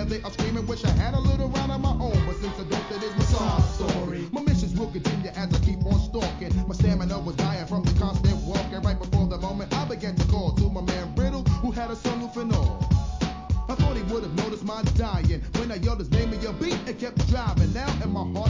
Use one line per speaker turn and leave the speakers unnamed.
they are screaming. Wish I had a little round of my own, but since I don't, that is my sob story. My missions will continue as I keep on stalking. My stamina was dying from the constant walking. Right before the moment I began to call to my man Riddle, who had a sunroof and all. I thought he would have noticed my dying when I yelled his name in your beat and kept driving. Now in my heart